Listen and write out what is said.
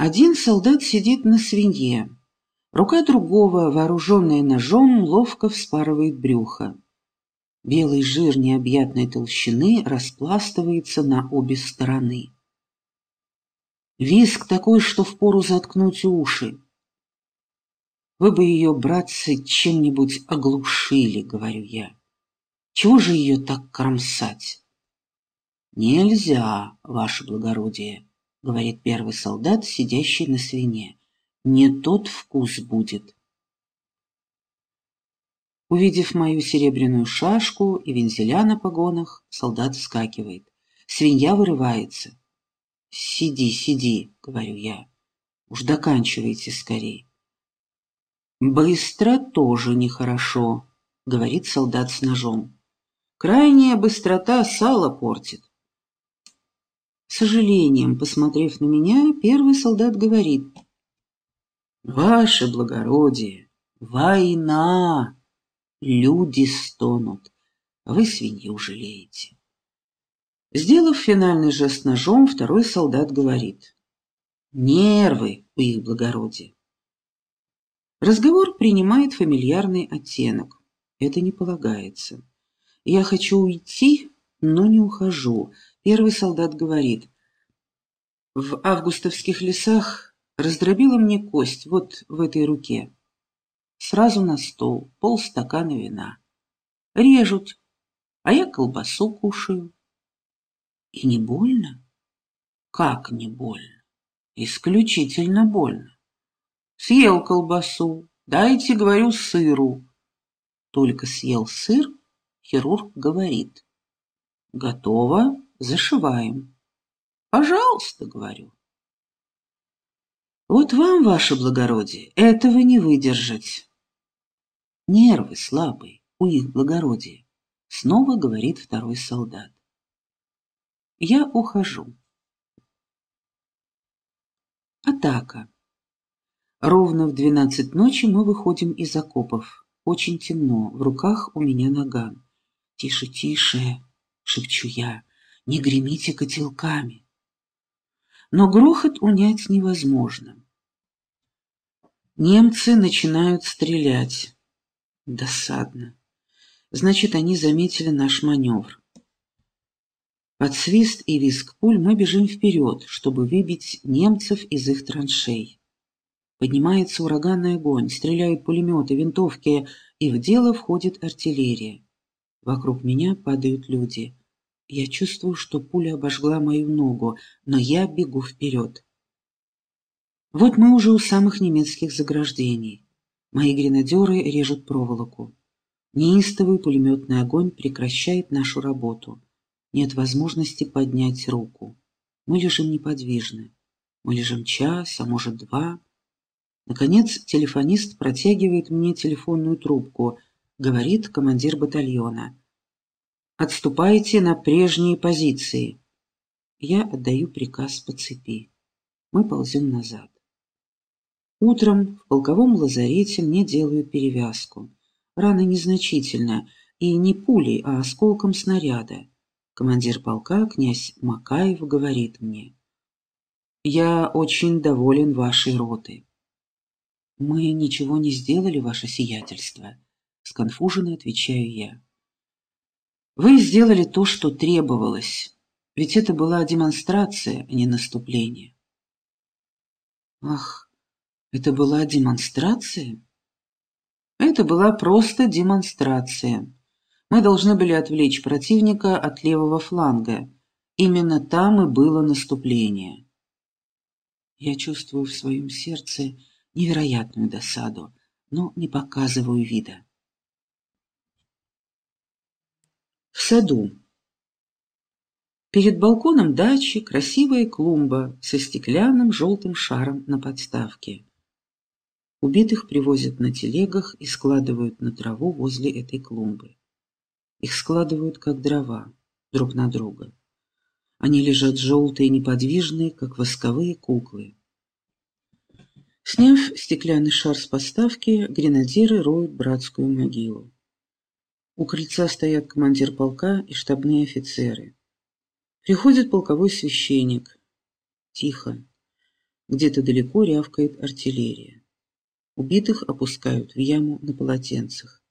Один солдат сидит на свинье. Рука другого, вооруженная ножом, ловко вспарывает брюхо. Белый жир необъятной толщины распластывается на обе стороны. Визг такой, что впору заткнуть уши. Вы бы ее, братцы, чем-нибудь оглушили, говорю я. Чего же ее так кромсать? Нельзя, ваше благородие, говорит первый солдат, сидящий на свине. Не тот вкус будет. Увидев мою серебряную шашку и вензеля на погонах, солдат вскакивает. Свинья вырывается. «Сиди, сиди», — говорю я. «Уж доканчивайте скорей». «Быстро тоже нехорошо», — говорит солдат с ножом. «Крайняя быстрота сало портит». С сожалением, посмотрев на меня, первый солдат говорит: «Ваше благородие, война! Люди стонут, а вы свинью жалеете». Сделав финальный жест ножом, второй солдат говорит: «Нервы у их благородия». Разговор принимает фамильярный оттенок. Это не полагается. Я хочу уйти, но не ухожу. Первый солдат говорит: «В августовских лесах раздробила мне кость вот в этой руке. Сразу на стол, полстакана вина. Режут, а я колбасу кушаю». И не больно? Как не больно? Исключительно больно. Съел колбасу, дайте, говорю, сыру. Только съел сыр, хирург говорит: «Готово, зашиваем». «Пожалуйста», — говорю. «Вот вам, ваше благородие, этого не выдержать». «Нервы слабые у их благородия», — снова говорит второй солдат. Я ухожу. Атака. Ровно в 12 ночи мы выходим из окопов. Очень темно, в руках у меня наган. «Тише, тише», — шепчу я, — «не гремите котелками». Но грохот унять невозможно. Немцы начинают стрелять. Досадно. Значит, они заметили наш маневр. Под свист и визг пуль мы бежим вперед, чтобы выбить немцев из их траншей. Поднимается ураганный огонь, стреляют пулеметы, винтовки, и в дело входит артиллерия. Вокруг меня падают люди. Я чувствую, что пуля обожгла мою ногу, но я бегу вперед. Вот мы уже у самых немецких заграждений. Мои гренадеры режут проволоку. Неистовый пулеметный огонь прекращает нашу работу. Нет возможности поднять руку. Мы лежим неподвижно. Мы лежим час, а может 2. Наконец телефонист протягивает мне телефонную трубку. Говорит командир батальона: «Отступайте на прежние позиции». Я отдаю приказ по цепи. Мы ползем назад. Утром в полковом лазарете мне делают перевязку. Рана незначительная, и не пулей, а осколком снаряда. Командир полка, князь Макаев, говорит мне: «Я очень доволен вашей ротой». «Мы ничего не сделали, ваше сиятельство», — сконфуженно отвечаю я. «Вы сделали то, что требовалось, ведь это была демонстрация, а не наступление». «Ах, это была демонстрация?» «Это была просто демонстрация. Мы должны были отвлечь противника от левого фланга. Именно там и было наступление». Я чувствую в своем сердце невероятную досаду, но не показываю вида. В саду. Перед балконом дачи красивая клумба со стеклянным желтым шаром на подставке. Убитых привозят на телегах и складывают на траву возле этой клумбы. Их складывают как дрова, друг на друга. Они лежат желтые и неподвижные, как восковые куклы. Сняв стеклянный шар с подставки, гренадеры роют братскую могилу. У крыльца стоят командир полка и штабные офицеры. Приходит полковой священник. Тихо. Где-то далеко рявкает артиллерия. Убитых опускают в яму на полотенцах.